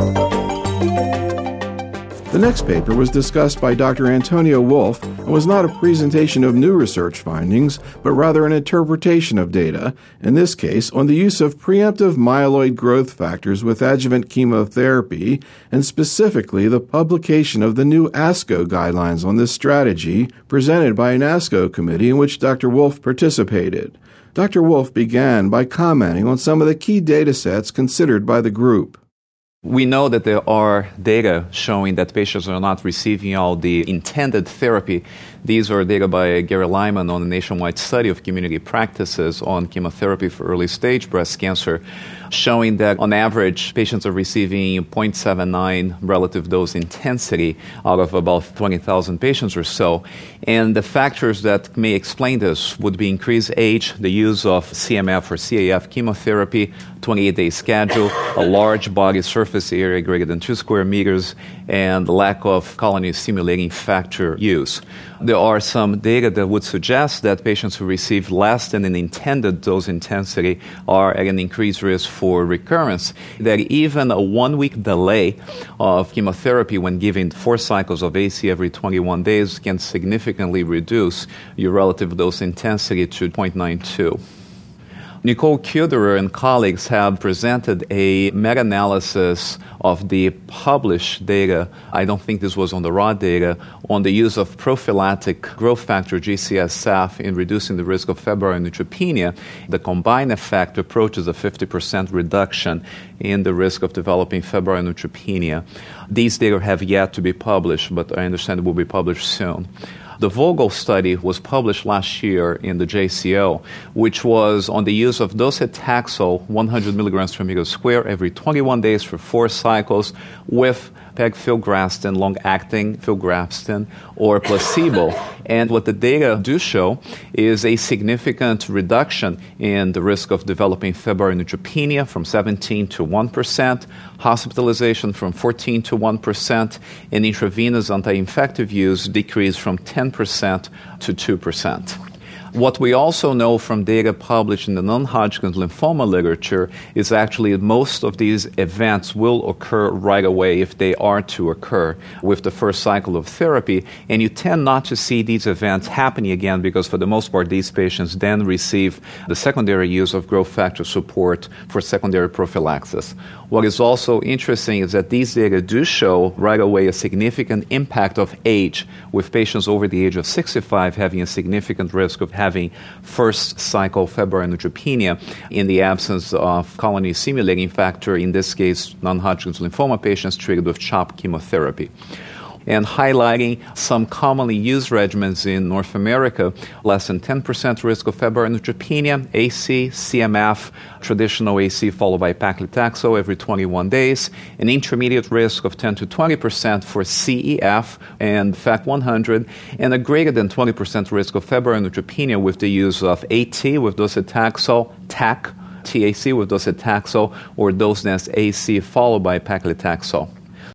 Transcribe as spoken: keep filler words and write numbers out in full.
The next paper was discussed by Doctor Antonio Wolff and was not a presentation of new research findings, but rather an interpretation of data, in this case on the use of preemptive myeloid growth factors with adjuvant chemotherapy, and specifically the publication of the new ASCO guidelines on this strategy presented by an ASCO committee in which Doctor Wolff participated. Doctor Wolff began by commenting on some of the key data sets considered by the group. We know that there are data showing that patients are not receiving all the intended therapy. These are data by Gary Lyman on a nationwide study of community practices on chemotherapy for early-stage breast cancer, showing that on average, patients are receiving zero point seven nine relative dose intensity out of about twenty thousand patients or so. And the factors that may explain this would be increased age, the use of C M F or C A F chemotherapy, twenty-eight day schedule, a large body surface area greater than two square meters, and lack of colony-stimulating factor use. There are some data that would suggest that patients who receive less than an intended dose intensity are at an increased risk for recurrence, that even a one-week delay of chemotherapy when given four cycles of A C every twenty-one days can significantly reduce your relative dose intensity to zero point nine two. Nicole Kilderer and colleagues have presented a meta-analysis of the published data, I don't think this was on the raw data, on the use of prophylactic growth factor G C S F in reducing the risk of febrile neutropenia. The combined effect approaches a fifty percent reduction in the risk of developing febrile neutropenia. These data have yet to be published, but I understand it will be published soon. The Vogel study was published last year in the J C O, which was on the use of docetaxel, one hundred milligrams per meter square, every twenty-one days for four cycles with pegfilgrastim, long-acting filgrastim, or placebo. And what the data do show is a significant reduction in the risk of developing febrile neutropenia from seventeen to one percent, hospitalization from fourteen to one percent, and intravenous anti-infective use decreased from ten percent to two percent. What we also know from data published in the non-Hodgkin's lymphoma literature is actually most of these events will occur right away if they are to occur with the first cycle of therapy, and you tend not to see these events happening again because for the most part these patients then receive the secondary use of growth factor support for secondary prophylaxis. What is also interesting is that these data do show right away a significant impact of age, with patients over the age of sixty-five having a significant risk of having first cycle febrile neutropenia in the absence of colony-stimulating factor, in this case non-Hodgkin's lymphoma patients treated with CHOP chemotherapy. And highlighting some commonly used regimens in North America, less than ten percent risk of febrile neutropenia, A C, C M F, traditional A C followed by paclitaxel every twenty-one days, an intermediate risk of ten to twenty percent for C E F and F A C one hundred, and a greater than twenty percent risk of febrile neutropenia with the use of AT with docetaxel, T A C, T A C with docetaxel, or dose-dense A C followed by paclitaxel.